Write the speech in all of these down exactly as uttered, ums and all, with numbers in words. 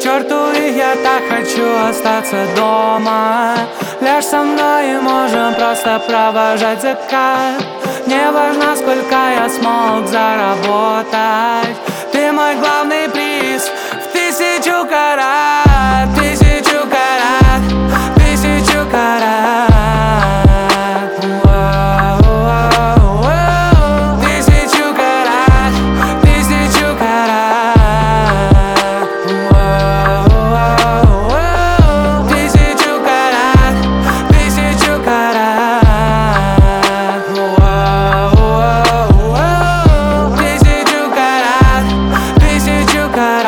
черту их, я так хочу остаться дома. Ляжь со мной и можем просто провожать закат. Не важно, сколько я смог заработать. Ты мой главный приз в тысячу карат. Тысячу карат, тысячу карат. Тысячу карат, тысячу карат. Тысячу карат, тысячу карат. Тысячу карат, тысячу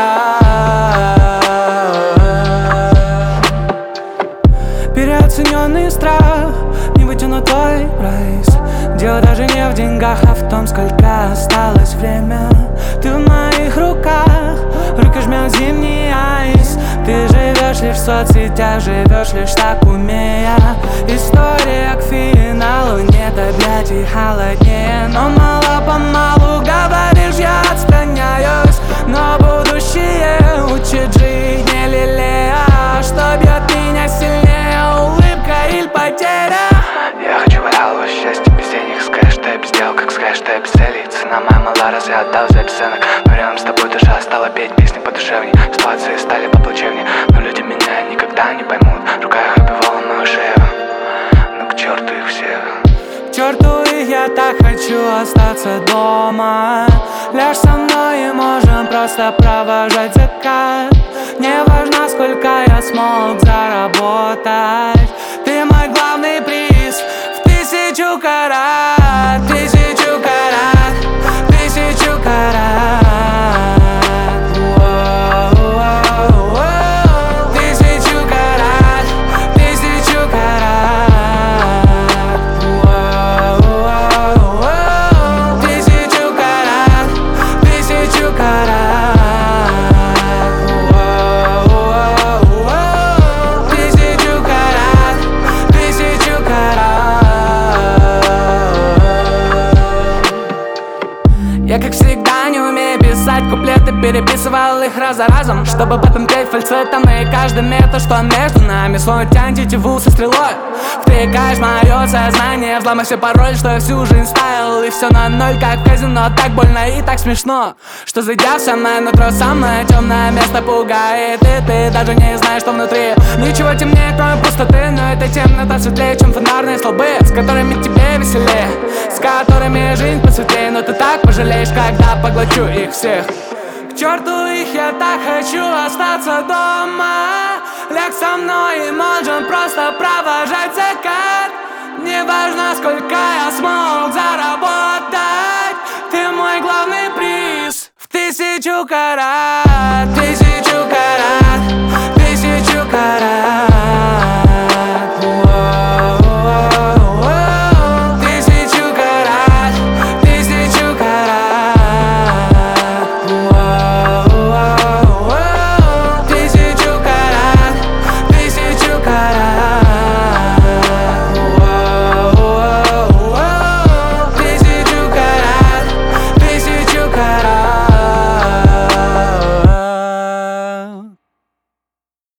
карат. Переоцененный страх, невытянутой прайс. Дело даже не в деньгах, а в том, сколько осталось время. Ты в моих руках, руки жмет зимний айс. Ты живешь лишь в соцсетях, живешь лишь так умея. История к финалу, нет объятий холоднее. Но мало-помалу говоришь, я отстраняюсь. Но будущее учит жить, не лелея. Что бьет меня сильнее, улыбка или потеря? Я хочу валялого счастья без денег. Скажешь, что я без дел, как скажешь, что я без целей. Цена моя мала, разве отдал за бесценок? Но рядом с тобой душа стала петь песни подушевней. Ситуации стали поплачевней, но люди меня никогда не поймут. Рука их обвивала мою шею, ну к черту их всех. К черту их, я так хочу остаться дома. Ляжь со мной и можем просто провожать закат. Не важно, сколько я смог заработать. Ты мой главный приз в тысячу карат. Тысячу карат, тысячу карат. Тысячу карат, тысячу карат. Тысячу карат, тысячу карат. Тысячу карат, тысячу карат. Я, как всегда, не умею писать куплеты, переписывал их раз за разом, чтобы потом петь фальцетом. И каждый метр, что между нами, словно тянь тетиву со стрелой. Втыкаешь мое сознание, взломай все пароли, что я всю жизнь ставил. И все на ноль, как в казино, так больно и так смешно, что зайдя в самое нутро, самое темное место пугает. И ты даже не знаешь, что внутри. Ничего темнее, кроме пустоты, но эта темнота светлее, чем фонарные столбы, с которыми тебе веселее, с которыми жизнь посветлее. Но ты так пожалеешь, когда поглочу их всех. К черту их, я так хочу остаться дома. Ляг со мной и можем просто провожать закат. Не важно, сколько я смог заработать. Ты мой главный приз в тысячу карат. Тысячу